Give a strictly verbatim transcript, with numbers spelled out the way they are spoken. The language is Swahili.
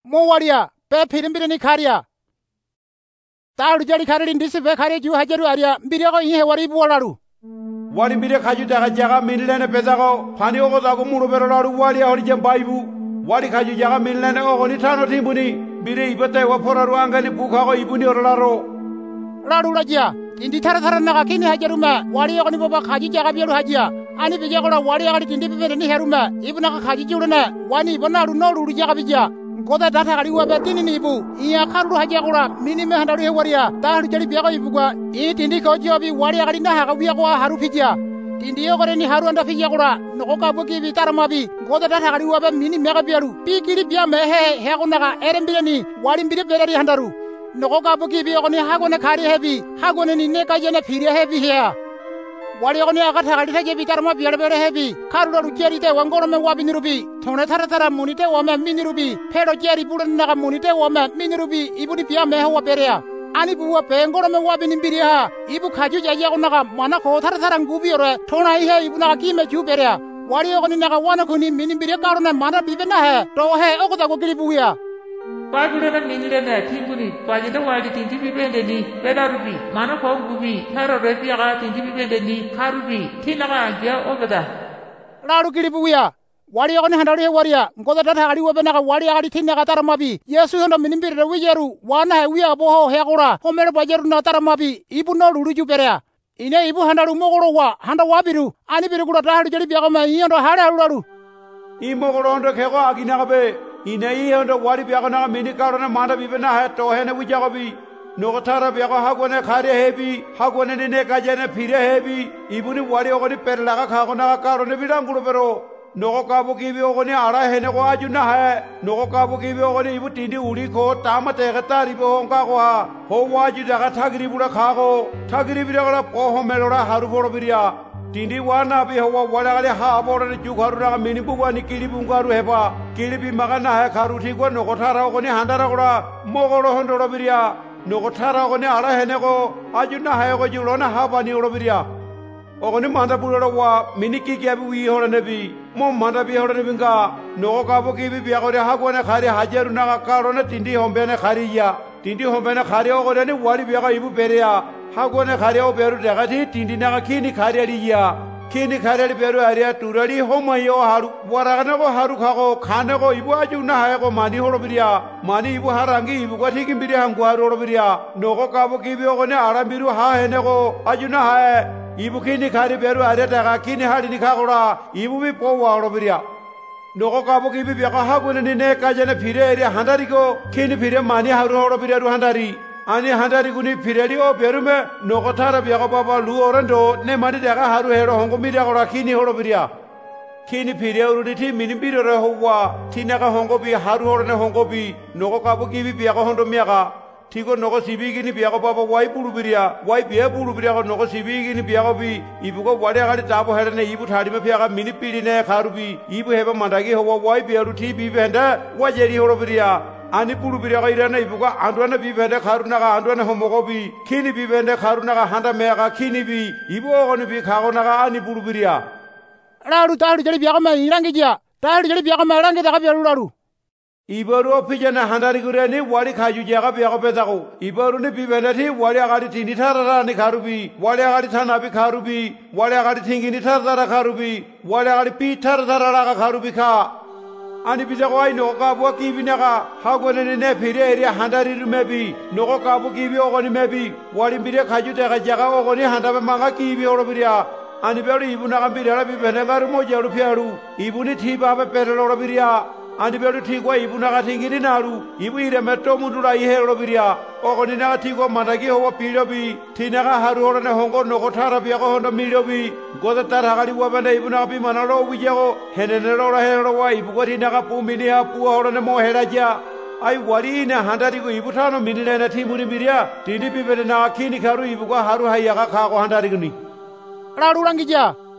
mo waria pe phirimbi ni kharia talu jari khari ndisi be khari ju hajaru aria mbire ko ihe wari bolaru wali mbire khaju daga jaga minlene pedago phani ogo dago muro berolaru wali hori jem baibu wali khaju jaga minlene ogo ni tano timbuni mbire ibate wa foraru angani bukhago ibuni orolaro laru lajia tindi thara thara naga kini hajaru ma wali ogo ni baba khaju jaga biaru hajia ani bije ko wali ogo tindi be ni heruma ibuna khaju juruna wani bonaru noru jaga bija goda data kali wa batini ni ibu iya kharu haja kula mini me handaru he waria talu jari biago ibu gwa i tindi ko jobi waria kali na haga biago haru fija tindi yo gore ni haru anda fija kula noko ka buki bi taramabi goda data kali wa ba mini mega biaru pikiri bia me he he ko naga erembile ni wali mbire berari handaru noko ka buki bi ko ni hago na khari hebi hago ni ne ka jena phiri hebi he wali ko ni aga thakali thaje bi tarma biar bere hebi kharu ru jeri te wangoro me wa binirubi thone thara thara munite wa me minirubi phero jeri buran naga munite wa me minirubi ibuni pia me wa berea ani buwa pe ngoro me wa binimbiri ha ibu khaju jaja ko naga mana ko thara thara ngubi ore thona hi he ibu naga ki me ju berea wali ko ni naga wana ko ni minimbiri karone mana bibena he to he okoda ko gili buya Pagulana minilena timbuni pajida wali tinti bibende ni bedarubi mana ko gubi haro rebi aga tinti bibende ni karubi tinaga ja obada laru gili buya wali ko ni handaru he waria ngoda data ali wa benaga wali ali tinaga taramabi yesu hondo minimbiri re wijeru wana he wiya boho he gora homere bajeru na taramabi ibu no luruju berea ine ibu handaru mogoro wa handa wabiru ani biru gura taharu jeli biago ma yondo hare alularu i mogoro ndo khego agina be ine i hondo wari biago na mini karone manda bibena he to hene wijago bi nogotara biago hagone khare hebi hagone ne ka jene phire hebi ibuni wari ogoni perlaga khago na karone bidanguro pero nogo kabu kibi ogoni ara hene ko ajuna he nogo kabu kibi ogoni ibu tindi uri ko tamate gatari bo onka ko ha ho waju daga thagiri bura khago thagiri bira ko ho melora haru boro biria tindi wana bi ho wala gale ha boro ni jugharu na mini buwa ni kili bungaru heba kili bi magana he kharu thiko nogo thara ogoni handara gora mogoro hondoro biria nogo thara ogoni ara hene ko ajuna he ko julona ha bani oro biria ogoni manda buloro wa miniki kyabi wi hore nebi mo manda bi hore nebinga nogo kabo kibi bi agore hagone khari hajaru na karone tindi hombene khariya tindi hombene khari ogore ni wali bi aga ibu bereya hagone khari o beru daga thi tindi na kini khari aliya kini khari ali beru ariya turali homayo haru waragana ko haru khago khane ko ibu ajuna ha ko mani horo biria mani ibu harangi ibu ko thiki biri hangwaru horo biria nogo kabo kibi ogone arambiru ha hene ko ajuna ha ibu kini khari beru are daga kini hari ni khagora ibu bi po wa ro biria nogo kabu kibi bi ka hagune ni ne ka jene phire eri handari ko kini phire mani haru ro biria ru handari ani handari guni phireli o beru me nogo thara bi ka baba lu orando ne mani daga haru hero hongo mi daga kini horo biria kini phire ru ni thi mini biro re howa thina ka hongo bi haru horo ne hongo bi nogo kabu kibi bi ka hondo miaka Tiko nogo sibigi ni biago baba wai pulu biria wai bia pulu biria ko nogo sibigi ni biago bi ibu ko wade gari tabo hele ne ibu thadi me biaga mini pili ne kharu bi ibu heba mandagi ho wai bia ru thi bi benda wajeri horo biria ani pulu biria ga irana ibu ko andwana bi benda kharu na ga andwana ho mogo bi kini bi benda kharu na ga handa me ga kini bi ibu ko ni bi khago na ga ani pulu biria laru taru jeli biago ma irangi ja taru jeli biago ma rangi daga biaru laru Ibaru pijana handari gureni wali khaju jaga biago pedago ibaru ni bibenati wali agari tindi thara ni kharubi wali agari thana bi kharubi wali agari thingi ni thara kharubi wali agari pi thara thara ga kharubi kha ani bijago ai no ka bo ki binaga hagone ni ne phire eri handari rumebi no ka bo ki bi ogoni mebi wali bire khaju jaga jaga ogoni handa be manga ki bi oro biria ani beru ibuna ga bire bi benegaru mo jaru fiaru ibuni thiba be perelo oro biria Andi beru thigwa ibu naga thingiri naru ibu ire metto mudura ihe ro biria ogoni naga thigwa mandagi howa pilo bi thinaga haru hore ne hongo nogo thara bi ko hondo milo bi goda tar hagari wa banda ibu naga bi manalo wijago henene ro ra hero wa ibu ko thinaga pumini ha pu hore ne mo heraja ai wari ne handari ko ibu thano minile na thimuri biria tindi bi bene na khini kharu ibu ko haru haiya ka kha ko handari gni laru rangija